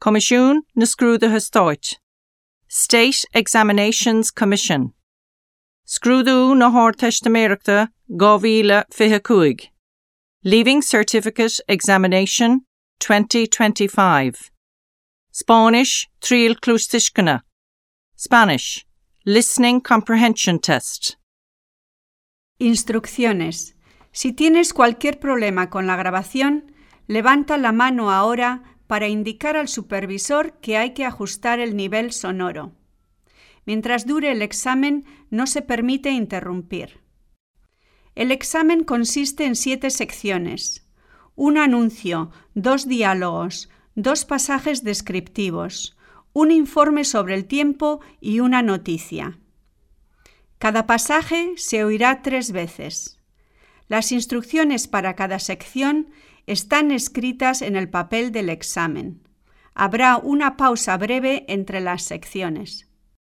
Comisiún na Scrúdatha Stáit. State Examinations Commission. Scrúdú na Hárteistamíochta 2025. Leaving Certificate Examination 2025. Spanish Tríal Clústishcana. Spanish Listening Comprehension Test. Instrucciones. Si tienes cualquier problema con la grabación, levanta la mano ahora para indicar al supervisor que hay que ajustar el nivel sonoro. Mientras dure el examen, no se permite interrumpir. El examen consiste en 7 secciones: un anuncio, 2 diálogos, 2 pasajes descriptivos, un informe sobre el tiempo y una noticia. Cada pasaje se oirá 3 veces. Las instrucciones para cada sección están escritas en el papel del examen. Habrá una pausa breve entre las secciones.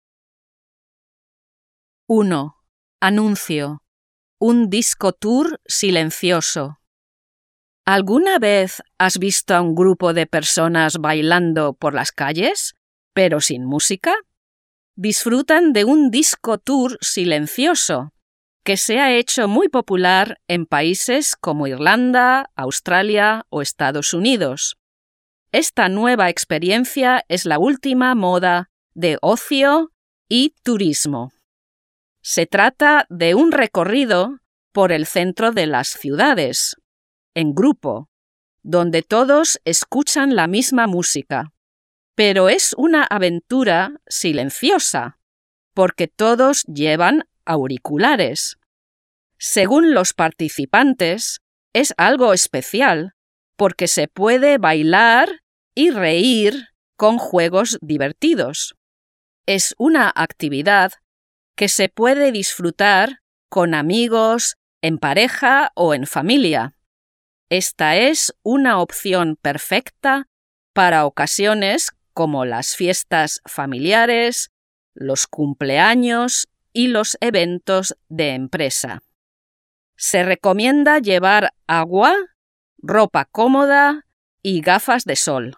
1. Anuncio. Un disco tour silencioso. ¿Alguna vez has visto a un grupo de personas bailando por las calles, pero sin música? Disfrutan de un disco tour silencioso que se ha hecho muy popular en países como Irlanda, Australia o Estados Unidos. Esta nueva experiencia es la última moda de ocio y turismo. Se trata de un recorrido por el centro de las ciudades, en grupo, donde todos escuchan la misma música. Pero es una aventura silenciosa, porque todos llevan auriculares. Según los participantes, es algo especial, porque se puede bailar y reír con juegos divertidos. Es una actividad que se puede disfrutar con amigos, en pareja o en familia. Esta es una opción perfecta para ocasiones como las fiestas familiares, los cumpleaños y los eventos de empresa. Se recomienda llevar agua, ropa cómoda y gafas de sol.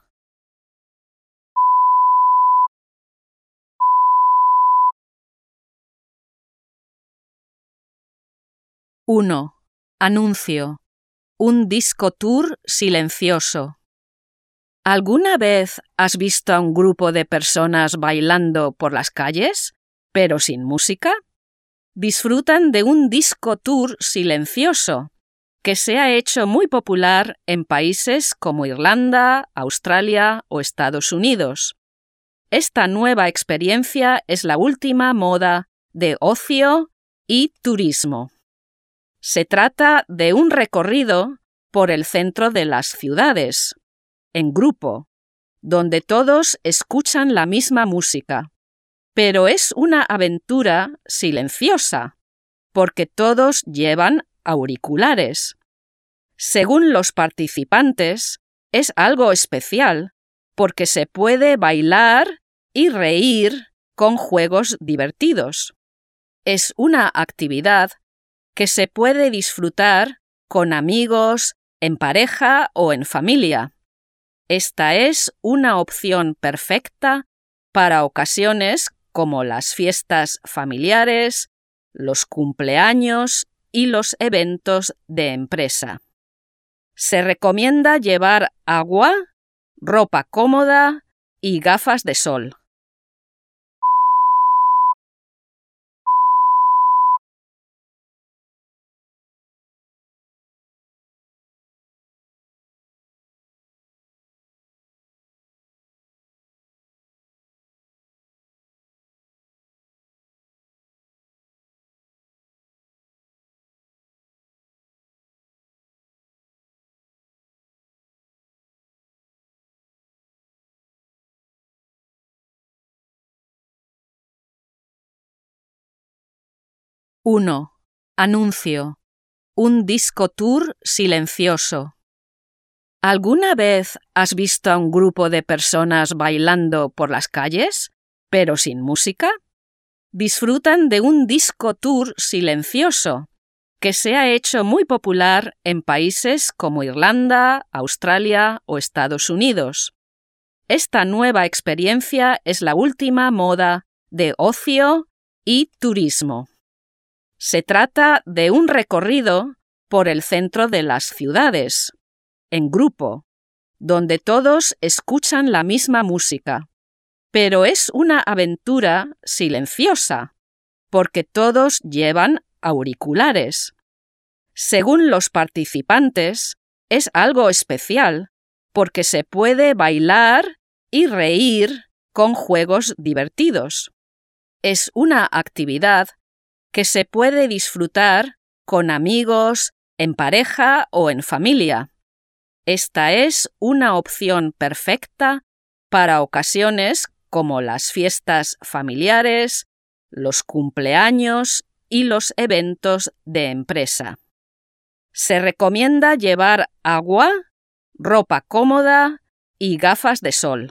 1. Anuncio. Un disco tour silencioso. ¿Alguna vez has visto a un grupo de personas bailando por las calles, pero sin música? Disfrutan de un disco tour silencioso que se ha hecho muy popular en países como Irlanda, Australia o Estados Unidos. Esta nueva experiencia es la última moda de ocio y turismo. Se trata de un recorrido por el centro de las ciudades, en grupo, donde todos escuchan la misma música. Pero es una aventura silenciosa, porque todos llevan auriculares. Según los participantes, es algo especial, porque se puede bailar y reír con juegos divertidos. Es una actividad que se puede disfrutar con amigos, en pareja o en familia. Esta es una opción perfecta para ocasiones como las fiestas familiares, los cumpleaños y los eventos de empresa. Se recomienda llevar agua, ropa cómoda y gafas de sol. 1. Anuncio. Un disco tour silencioso. ¿Alguna vez has visto a un grupo de personas bailando por las calles, pero sin música? Disfrutan de un disco tour silencioso que se ha hecho muy popular en países como Irlanda, Australia o Estados Unidos. esta nueva experiencia es la última moda de ocio y turismo. Se trata de un recorrido por el centro de las ciudades, en grupo, donde todos escuchan la misma música. Pero es una aventura silenciosa, porque todos llevan auriculares. Según los participantes, es algo especial, porque se puede bailar y reír con juegos divertidos. Es una actividad que se puede disfrutar con amigos, en pareja o en familia. Esta es una opción perfecta para ocasiones como las fiestas familiares, los cumpleaños y los eventos de empresa. Se recomienda llevar agua, ropa cómoda y gafas de sol.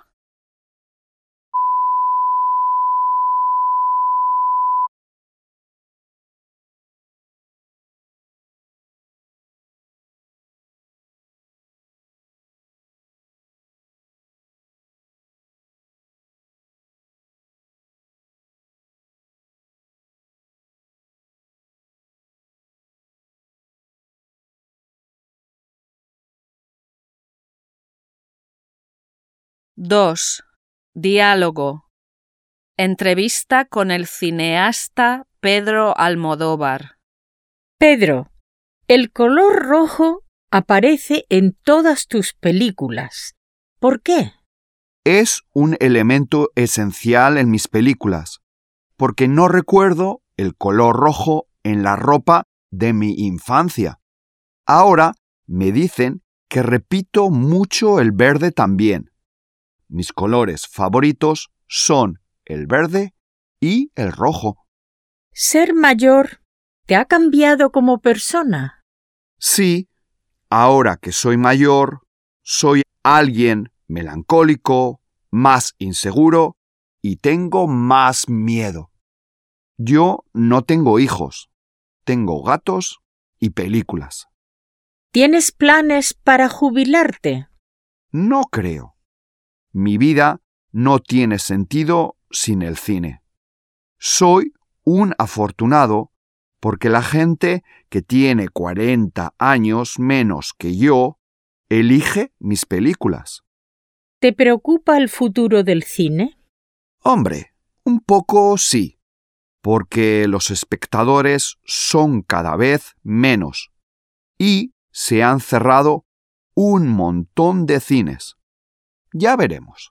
Dos. Diálogo. Entrevista con el cineasta Pedro Almodóvar. Pedro, el color rojo aparece en todas tus películas. ¿Por qué? Es un elemento esencial en mis películas, porque no recuerdo el color rojo en la ropa de mi infancia. Ahora me dicen que repito mucho el verde también. Mis colores favoritos son el verde y el rojo. ¿Ser mayor te ha cambiado como persona? Sí, ahora que soy mayor, soy alguien melancólico, más inseguro y tengo más miedo. Yo no tengo hijos, tengo gatos y películas. ¿Tienes planes para jubilarte? No creo. Mi vida no tiene sentido sin el cine. Soy un afortunado porque la gente que tiene 40 años menos que yo elige mis películas. ¿Te preocupa el futuro del cine? Hombre, un poco sí, porque los espectadores son cada vez menos y se han cerrado un montón de cines. Ya veremos.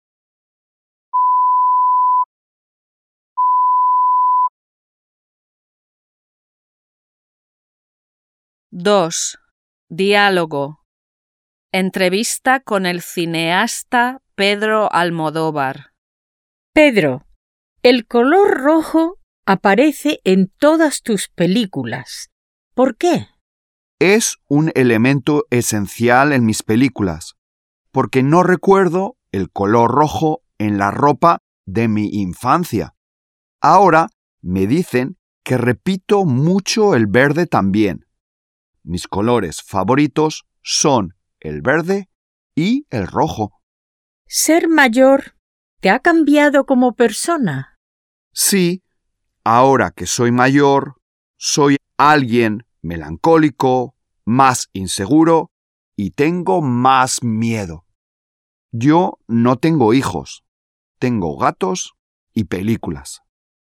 Dos. Diálogo. Entrevista con el cineasta Pedro Almodóvar. Pedro, el color rojo aparece en todas tus películas. ¿Por qué? Es un elemento esencial en mis películas, porque no recuerdo el color rojo en la ropa de mi infancia. Ahora me dicen que repito mucho el verde también. Mis colores favoritos son el verde y el rojo. ¿Ser mayor te ha cambiado como persona? Sí, ahora que soy mayor, soy alguien melancólico, más inseguro y tengo más miedo. Yo no tengo hijos, tengo gatos y películas.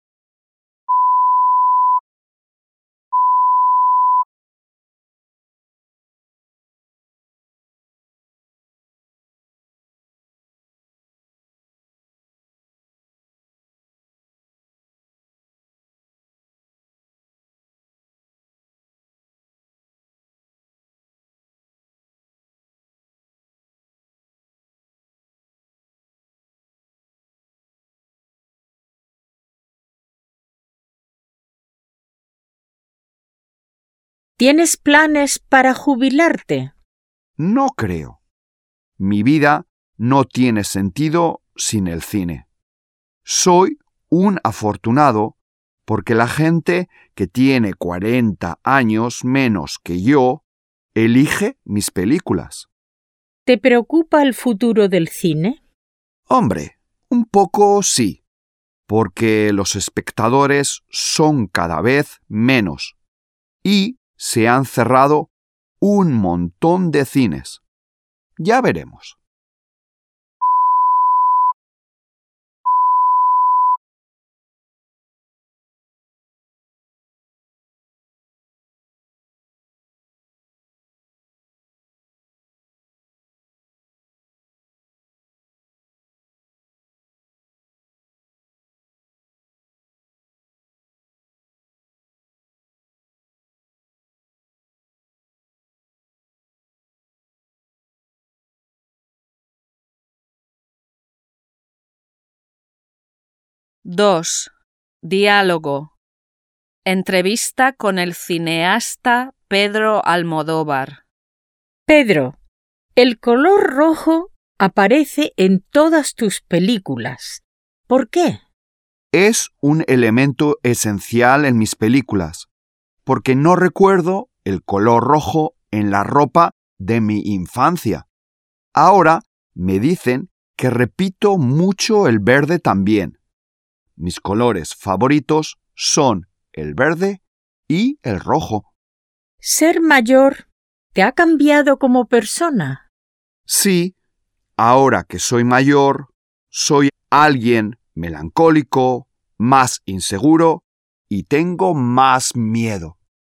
¿Tienes planes para jubilarte? No creo. Mi vida no tiene sentido sin el cine. Soy un afortunado porque la gente que tiene 40 años menos que yo elige mis películas. ¿Te preocupa el futuro del cine? Hombre, un poco sí, porque los espectadores son cada vez menos y se han cerrado un montón de cines. Ya veremos. Dos. Diálogo. Entrevista con el cineasta Pedro Almodóvar. Pedro, el color rojo aparece en todas tus películas. ¿Por qué? Es un elemento esencial en mis películas, porque no recuerdo el color rojo en la ropa de mi infancia. Ahora me dicen que repito mucho el verde también. Mis colores favoritos son el verde y el rojo. ¿Ser mayor te ha cambiado como persona? Sí, ahora que soy mayor, soy alguien melancólico, más inseguro y tengo más miedo.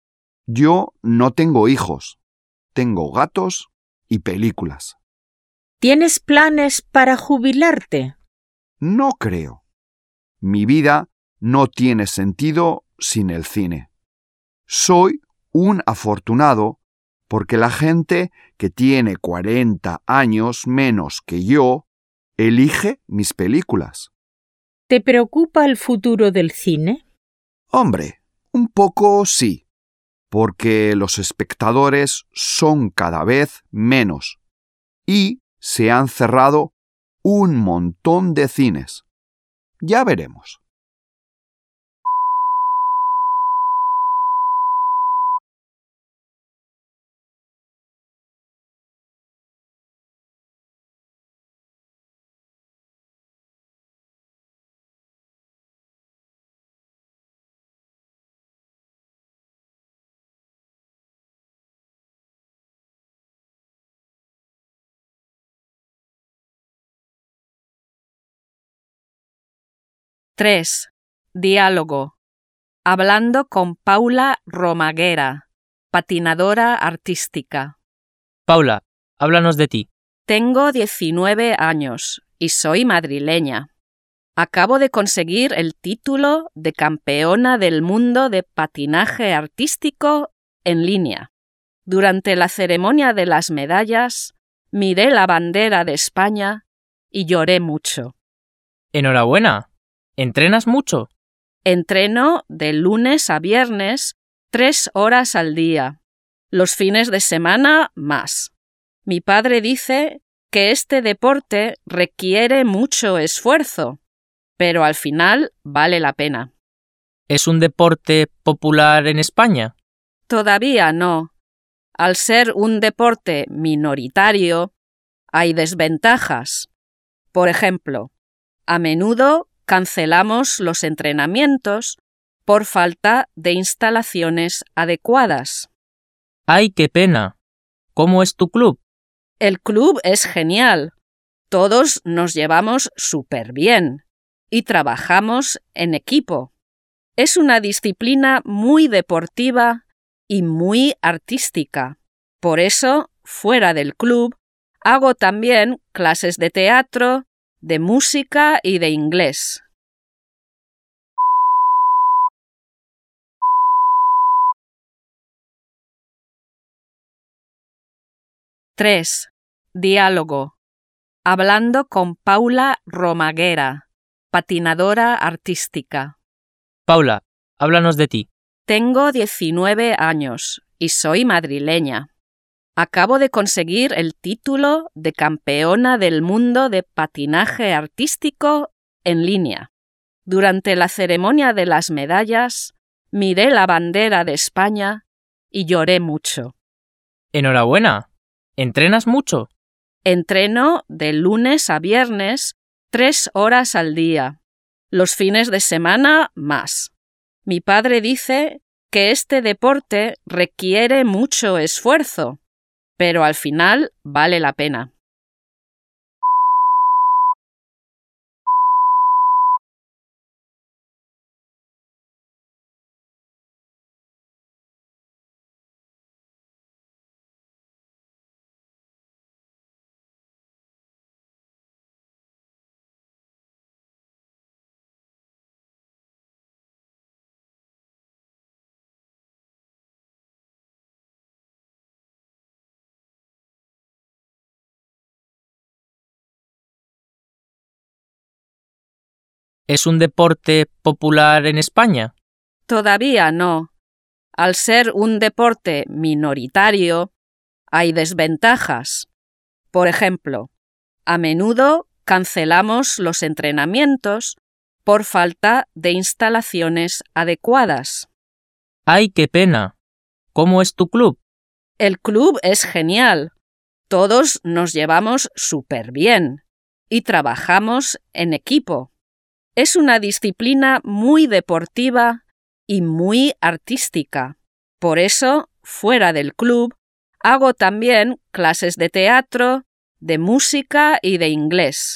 Yo no tengo hijos, tengo gatos y películas. ¿Tienes planes para jubilarte? No creo. Mi vida no tiene sentido sin el cine. Soy un afortunado porque la gente que tiene 40 años menos que yo elige mis películas. ¿Te preocupa el futuro del cine? Hombre, un poco sí, porque los espectadores son cada vez menos y se han cerrado un montón de cines. Ya veremos. Tres. Diálogo. Hablando con Paula Romaguera, patinadora artística. Paula, háblanos de ti. Tengo 19 años y soy madrileña. Acabo de conseguir el título de campeona del mundo de patinaje artístico en línea. Durante la ceremonia de las medallas, miré la bandera de España y lloré mucho. Enhorabuena. ¿Entrenas mucho? Entreno de lunes a viernes 3 horas al día. Los fines de semana más. Mi padre dice que este deporte requiere mucho esfuerzo, pero al final vale la pena. ¿Es un deporte popular en España? Todavía no. Al ser un deporte minoritario, hay desventajas. Por ejemplo, a menudo cancelamos los entrenamientos por falta de instalaciones adecuadas. ¡Ay, qué pena! ¿Cómo es tu club? El club es genial. Todos nos llevamos súper bien y trabajamos en equipo. Es una disciplina muy deportiva y muy artística. Por eso, fuera del club, hago también clases de teatro, de música y de inglés. Tres. Diálogo. Hablando con Paula Romaguera, patinadora artística. Paula, háblanos de ti. Tengo 19 años y soy madrileña. Acabo de conseguir el título de campeona del mundo de patinaje artístico en línea. Durante la ceremonia de las medallas, miré la bandera de España y lloré mucho. Enhorabuena. ¿Entrenas mucho? Entreno de lunes a viernes 3 horas al día. Los fines de semana, más. Mi padre dice que este deporte requiere mucho esfuerzo, pero al final vale la pena. ¿Es un deporte popular en España? Todavía no. Al ser un deporte minoritario, hay desventajas. Por ejemplo, a menudo cancelamos los entrenamientos por falta de instalaciones adecuadas. ¡Ay, qué pena! ¿Cómo es tu club? El club es genial. Todos nos llevamos súper bien y trabajamos en equipo. Es una disciplina muy deportiva y muy artística. Por eso, fuera del club, hago también clases de teatro, de música y de inglés.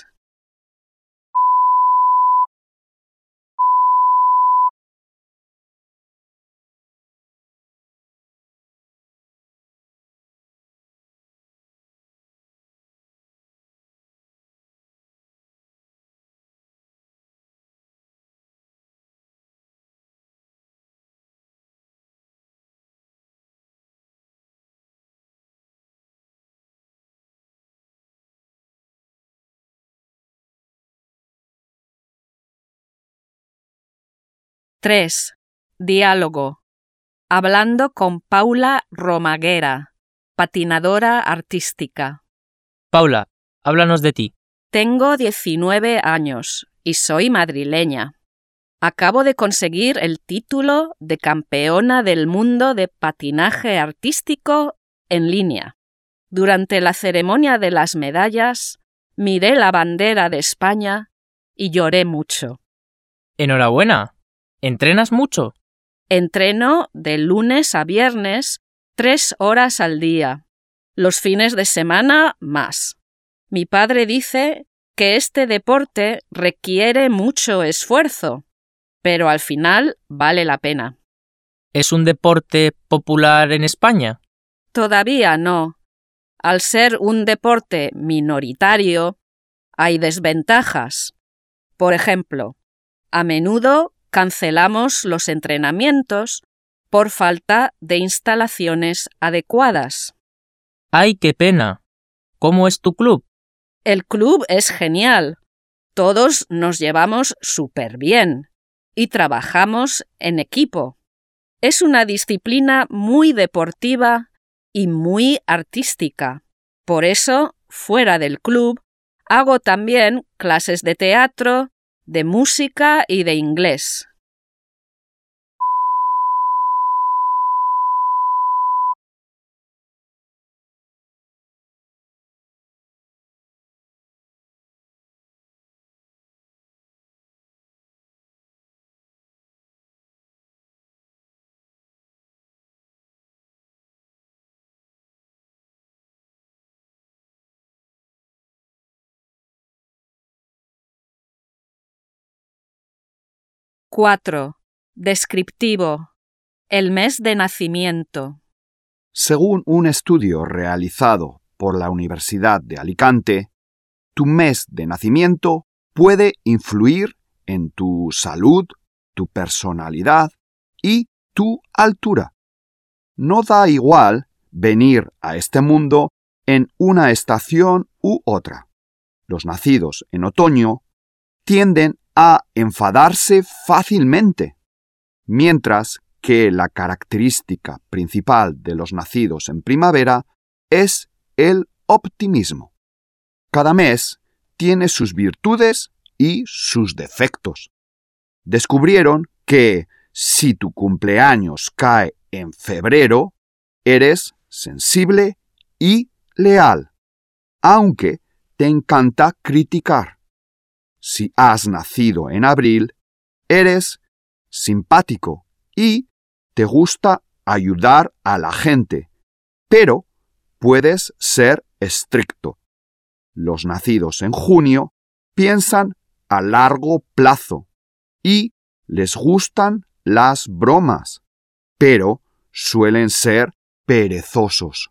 Tres. Diálogo. Hablando con Paula Romaguera, patinadora artística. Paula, háblanos de ti. Tengo 19 años y soy madrileña. Acabo de conseguir el título de campeona del mundo de patinaje artístico en línea. Durante la ceremonia de las medallas, miré la bandera de España y lloré mucho. ¡Enhorabuena! ¿Entrenas mucho? Entreno de lunes a viernes 3 horas al día. Los fines de semana, más. Mi padre dice que este deporte requiere mucho esfuerzo, pero al final vale la pena. ¿Es un deporte popular en España? Todavía no. Al ser un deporte minoritario, hay desventajas. Por ejemplo, a menudo cancelamos los entrenamientos por falta de instalaciones adecuadas. ¡Ay, qué pena! ¿Cómo es tu club? El club es genial. Todos nos llevamos súper bien y trabajamos en equipo. Es una disciplina muy deportiva y muy artística. Por eso, fuera del club, hago también clases de teatro, de música y de inglés. Cuatro. Descriptivo. El mes de nacimiento. Según un estudio realizado por la Universidad de Alicante, tu mes de nacimiento puede influir en tu salud, tu personalidad y tu altura. No da igual venir a este mundo en una estación u otra. Los nacidos en otoño tienden a enfadarse fácilmente, mientras que la característica principal de los nacidos en primavera es el optimismo. Cada mes tiene sus virtudes y sus defectos. Descubrieron que si tu cumpleaños cae en febrero, eres sensible y leal, aunque te encanta criticar. Si has nacido en abril, eres simpático y te gusta ayudar a la gente, pero puedes ser estricto. Los nacidos en junio piensan a largo plazo y les gustan las bromas, pero suelen ser perezosos.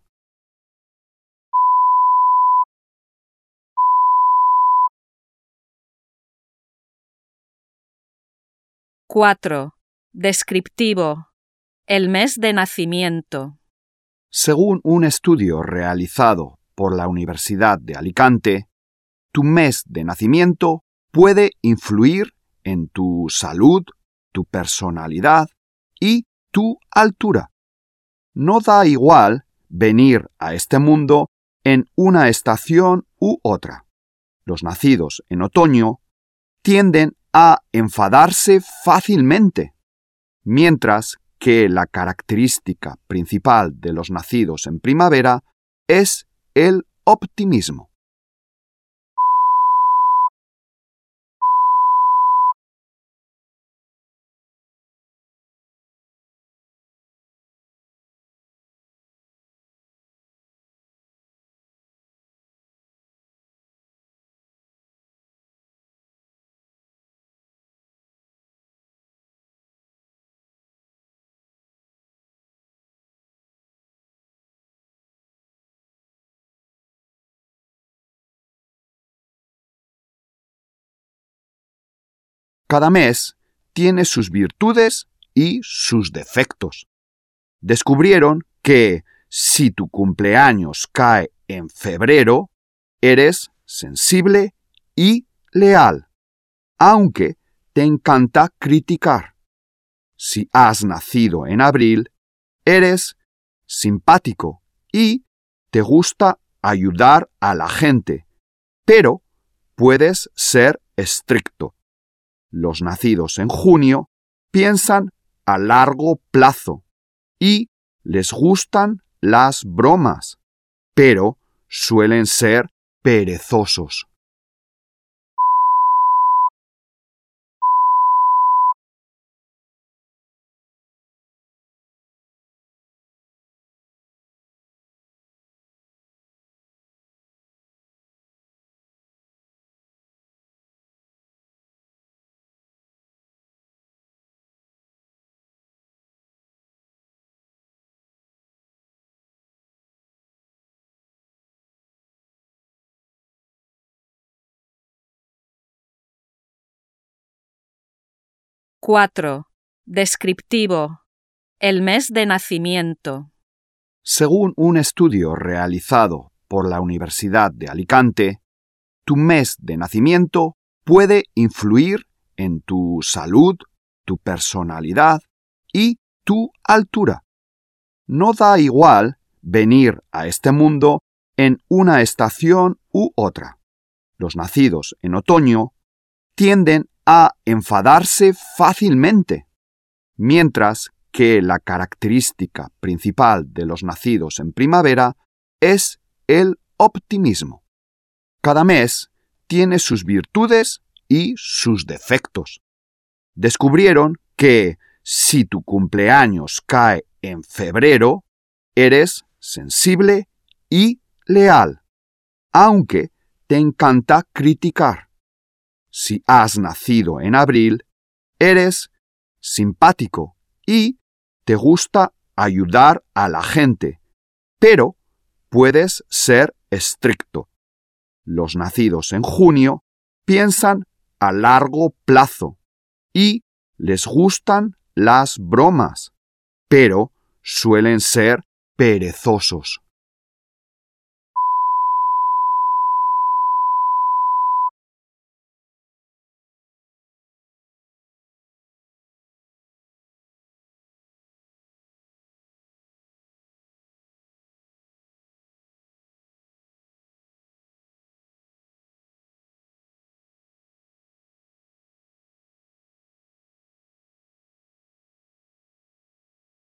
Cuatro. Descriptivo. El mes de nacimiento. Según un estudio realizado por la Universidad de Alicante, tu mes de nacimiento puede influir en tu salud, tu personalidad y tu altura. No da igual venir a este mundo en una estación u otra. Los nacidos en otoño tienden a enfadarse fácilmente, mientras que la característica principal de los nacidos en primavera es el optimismo. Cada mes tiene sus virtudes y sus defectos. Descubrieron que si tu cumpleaños cae en febrero, eres sensible y leal, aunque te encanta criticar. Si has nacido en abril, eres simpático y te gusta ayudar a la gente, pero puedes ser estricto. Los nacidos en junio piensan a largo plazo y les gustan las bromas, pero suelen ser perezosos. Cuatro. Descriptivo. El mes de nacimiento. Según un estudio realizado por la Universidad de Alicante, tu mes de nacimiento puede influir en tu salud, tu personalidad y tu altura. No da igual venir a este mundo en una estación u otra. Los nacidos en otoño tienden a enfadarse fácilmente, mientras que la característica principal de los nacidos en primavera es el optimismo. Cada mes tiene sus virtudes y sus defectos. Descubrieron que si tu cumpleaños cae en febrero, eres sensible y leal, aunque te encanta criticar. Si has nacido en abril, eres simpático y te gusta ayudar a la gente, pero puedes ser estricto. Los nacidos en junio piensan a largo plazo y les gustan las bromas, pero suelen ser perezosos.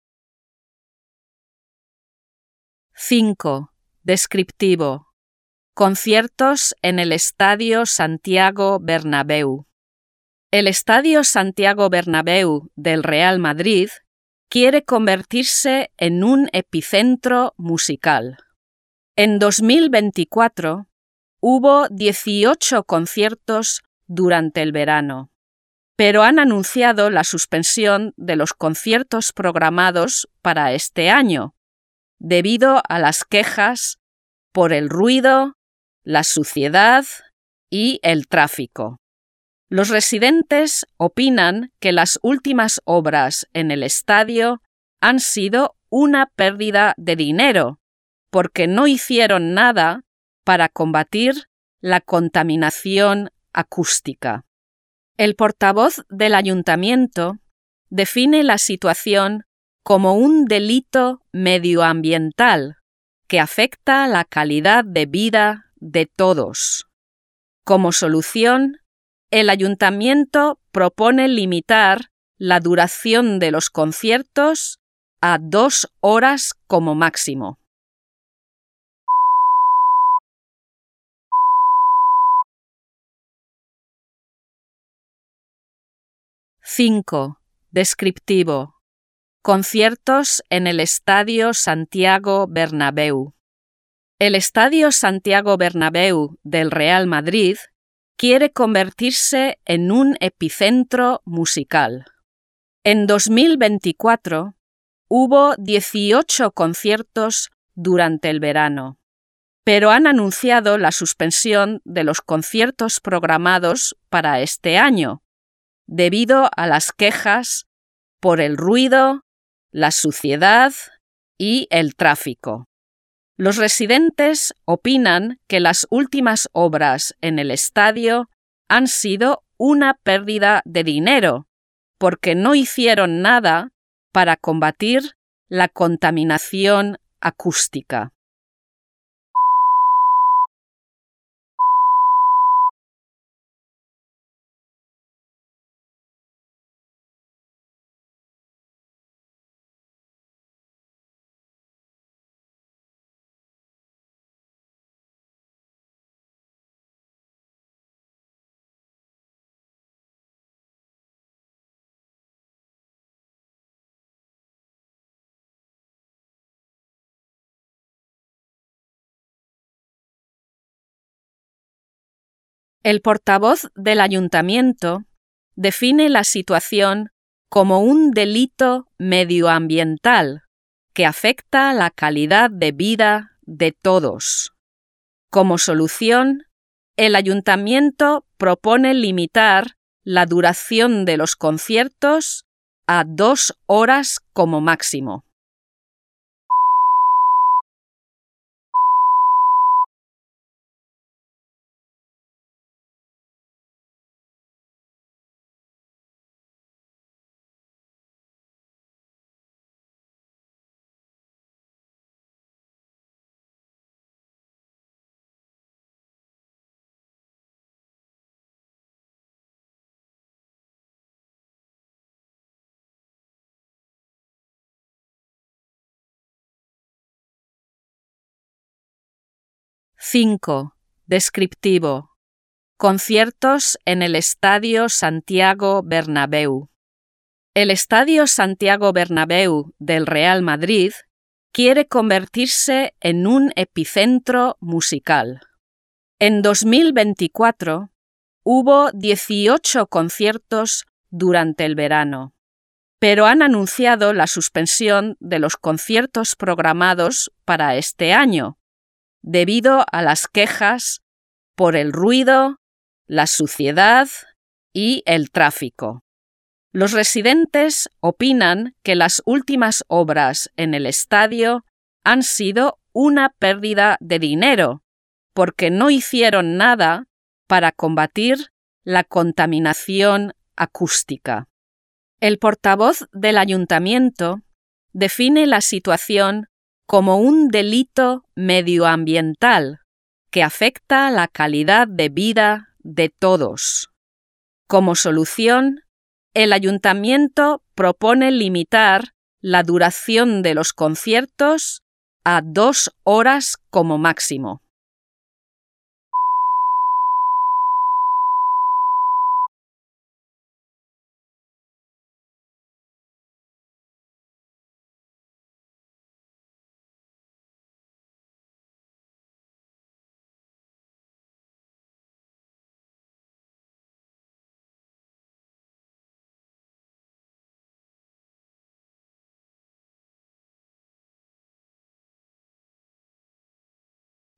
Cinco. Descriptivo. Conciertos en el Estadio Santiago Bernabéu. El Estadio Santiago Bernabéu del Real Madrid quiere convertirse en un epicentro musical. En 2024 hubo 18 conciertos durante el verano, pero han anunciado la suspensión de los conciertos programados para este año, debido a las quejas por el ruido, la suciedad y el tráfico. Los residentes opinan que las últimas obras en el estadio han sido una pérdida de dinero, porque no hicieron nada para combatir la contaminación acústica. El portavoz del ayuntamiento define la situación como un delito medioambiental que afecta la calidad de vida de todos. Como solución, el ayuntamiento propone limitar la duración de los conciertos a 2 horas como máximo. (5) Descriptivo. Conciertos en el Estadio Santiago Bernabéu. El Estadio Santiago Bernabéu del Real Madrid quiere convertirse en un epicentro musical. En 2024 hubo 18 conciertos durante el verano, pero han anunciado la suspensión de los conciertos programados para este año, debido a las quejas por el ruido, la suciedad y el tráfico. Los residentes opinan que las últimas obras en el estadio han sido una pérdida de dinero, porque no hicieron nada para combatir la contaminación acústica. El portavoz del ayuntamiento define la situación como un delito medioambiental que afecta la calidad de vida de todos. Como solución, el ayuntamiento propone limitar la duración de los conciertos a 2 horas como máximo. (5) Descriptivo. Conciertos en el Estadio Santiago Bernabéu. El Estadio Santiago Bernabéu del Real Madrid quiere convertirse en un epicentro musical. En 2024 hubo 18 conciertos durante el verano, pero han anunciado la suspensión de los conciertos programados para este año, debido a las quejas por el ruido, la suciedad y el tráfico. Los residentes opinan que las últimas obras en el estadio han sido una pérdida de dinero, porque no hicieron nada para combatir la contaminación acústica. El portavoz del ayuntamiento define la situación como un delito medioambiental que afecta la calidad de vida de todos. Como solución, el ayuntamiento propone limitar la duración de los conciertos a 2 horas como máximo.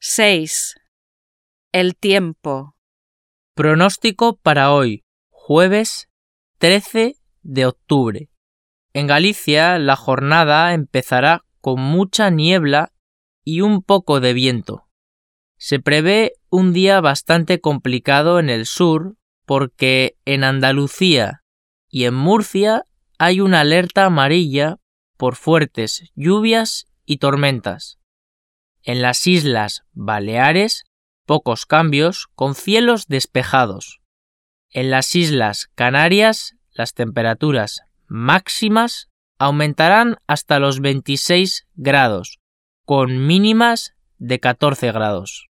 6. El tiempo. Pronóstico para hoy, jueves 13 de octubre. En Galicia la jornada empezará con mucha niebla y un poco de viento. Se prevé un día bastante complicado en el sur porque en Andalucía y en Murcia hay una alerta amarilla por fuertes lluvias y tormentas. En las Islas Baleares, pocos cambios con cielos despejados. En las Islas Canarias, las temperaturas máximas aumentarán hasta los 26 grados, con mínimas de 14 grados.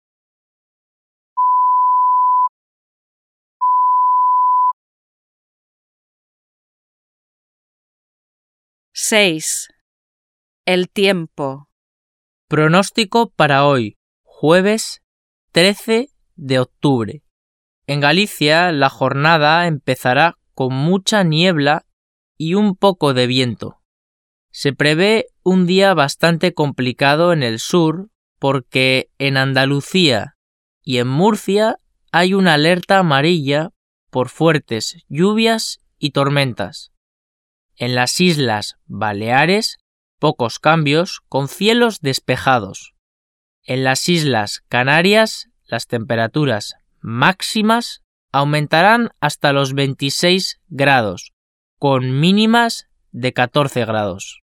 Seis. El tiempo. Pronóstico para hoy, jueves 13 de octubre. En Galicia la jornada empezará con mucha niebla y un poco de viento. Se prevé un día bastante complicado en el sur porque en Andalucía y en Murcia hay una alerta amarilla por fuertes lluvias y tormentas. En las Islas Baleares, pocos cambios con cielos despejados. En las Islas Canarias, las temperaturas máximas aumentarán hasta los 26 grados, con mínimas de 14 grados.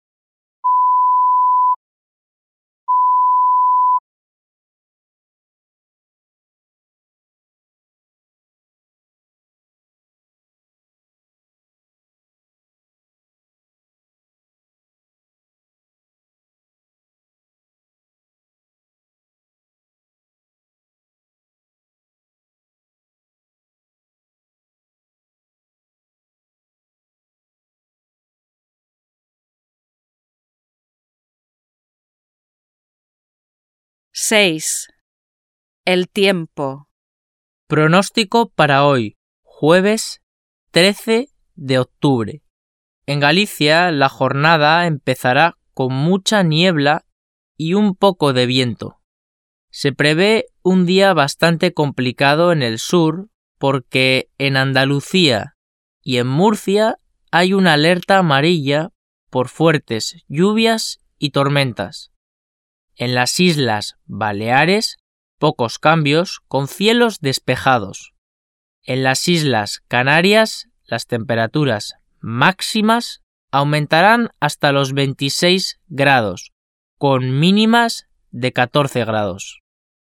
Seis. El tiempo. Pronóstico para hoy, jueves 13 de octubre. En Galicia la jornada empezará con mucha niebla y un poco de viento. Se prevé un día bastante complicado en el sur porque en Andalucía y en Murcia hay una alerta amarilla por fuertes lluvias y tormentas. En las Islas Baleares, pocos cambios con cielos despejados. En las Islas Canarias, las temperaturas máximas aumentarán hasta los 26 grados, con mínimas de 14 grados.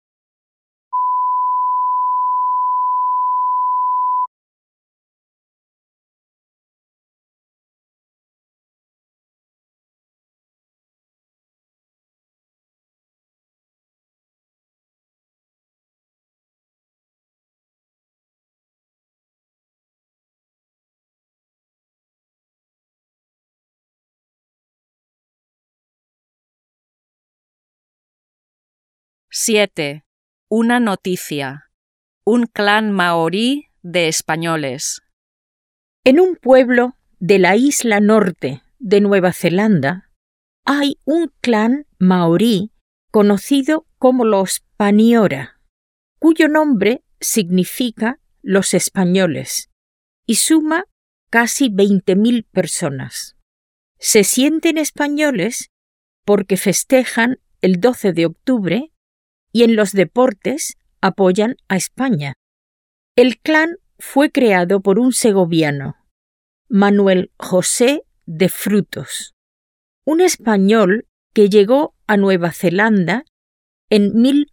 Siete. Una noticia. Un clan maorí de españoles. En un pueblo de la isla norte de Nueva Zelanda hay un clan maorí conocido como los Paniora, cuyo nombre significa los españoles y suma casi 20.000 personas. Se sienten españoles porque festejan el 12 de octubre y en los deportes apoyan a España. El clan fue creado por un segoviano, Manuel José de Frutos, un español que llegó a Nueva Zelanda en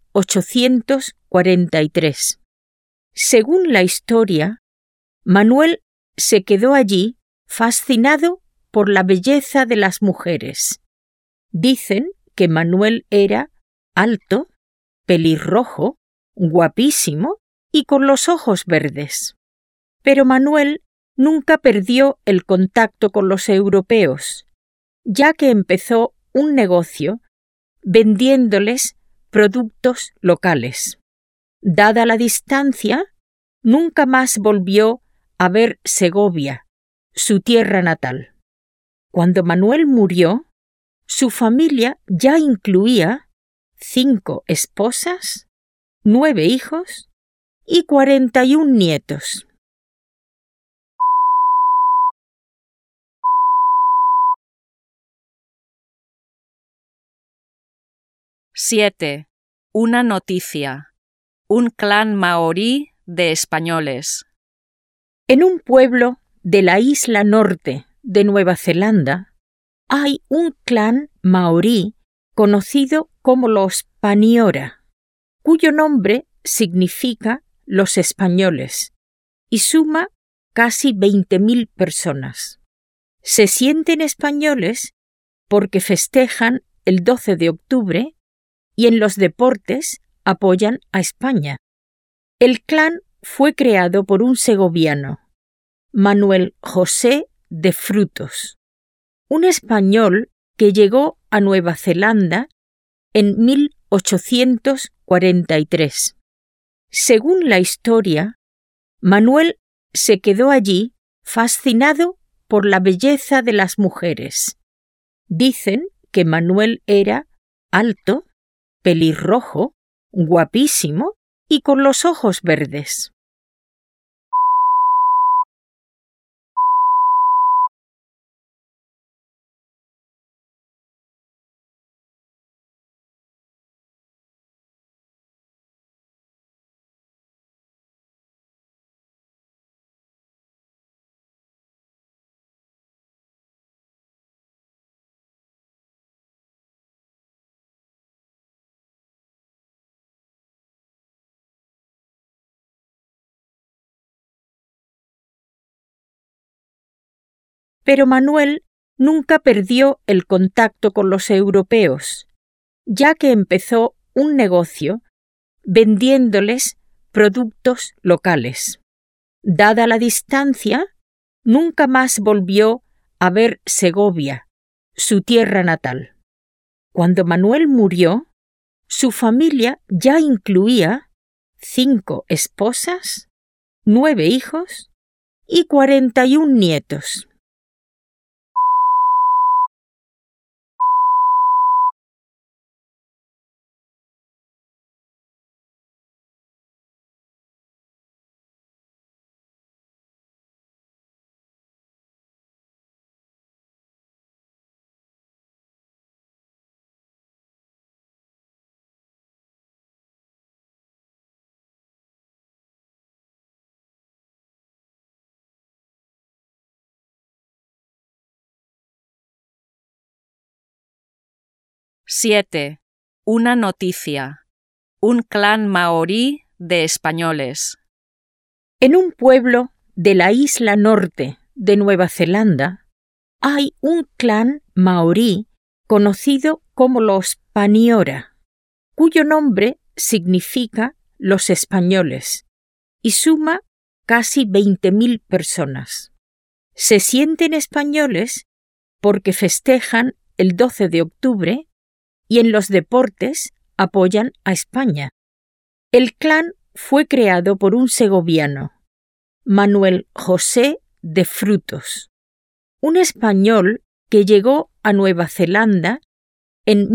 1843. Según la historia, Manuel se quedó allí fascinado por la belleza de las mujeres. Dicen que Manuel era alto, pelirrojo, guapísimo y con los ojos verdes. Pero Manuel nunca perdió el contacto con los europeos, ya que empezó un negocio vendiéndoles productos locales. Dada la distancia, nunca más volvió a ver Segovia, su tierra natal. Cuando Manuel murió, su familia ya incluía 5 esposas, 9 hijos y 41 nietos. 7. Una noticia. Un clan maorí de españoles. En un pueblo de la isla norte de Nueva Zelanda hay un clan maorí conocido como los Paniora, cuyo nombre significa los españoles y suma casi 20.000 personas. Se sienten españoles porque festejan el 12 de octubre y en los deportes apoyan a España. El clan fue creado por un segoviano, Manuel José de Frutos, un español que llegó a Nueva Zelanda en 1843. Según la historia, Manuel se quedó allí fascinado por la belleza de las mujeres. Dicen que Manuel era alto, pelirrojo, guapísimo y con los ojos verdes. Pero Manuel nunca perdió el contacto con los europeos, ya que empezó un negocio vendiéndoles productos locales. Dada la distancia, nunca más volvió a ver Segovia, su tierra natal. Cuando Manuel murió, su familia ya incluía 5 esposas, 9 hijos y 41 nietos. Siete. Una noticia. Un clan maorí de españoles. En un pueblo de la isla norte de Nueva Zelanda hay un clan maorí conocido como los Paniora, cuyo nombre significa los españoles y suma casi 20.000 personas. Se sienten españoles porque festejan el 12 de octubre y en los deportes apoyan a España. El clan fue creado por un segoviano, Manuel José de Frutos, un español que llegó a Nueva Zelanda en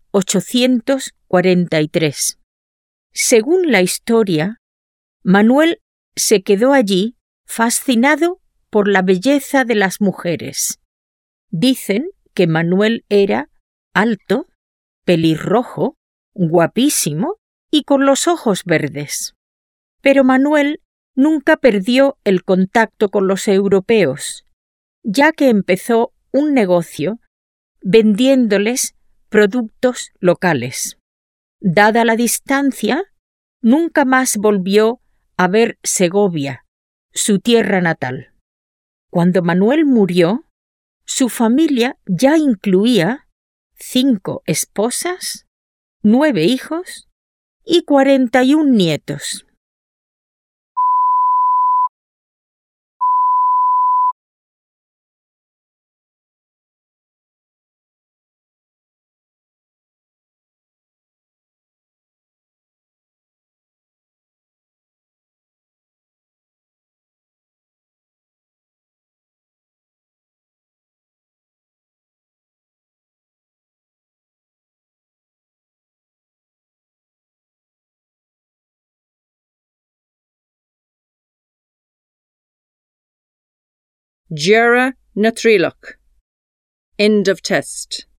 1843. Según la historia, Manuel se quedó allí fascinado por la belleza de las mujeres. Dicen que Manuel era alto, pelirrojo, guapísimo y con los ojos verdes. Pero Manuel nunca perdió el contacto con los europeos, ya que empezó un negocio vendiéndoles productos locales. Dada la distancia, nunca más volvió a ver Segovia, su tierra natal. Cuando Manuel murió, su familia ya incluía 5 esposas, 9 hijos y 41 nietos. Jura na trilach. End of test.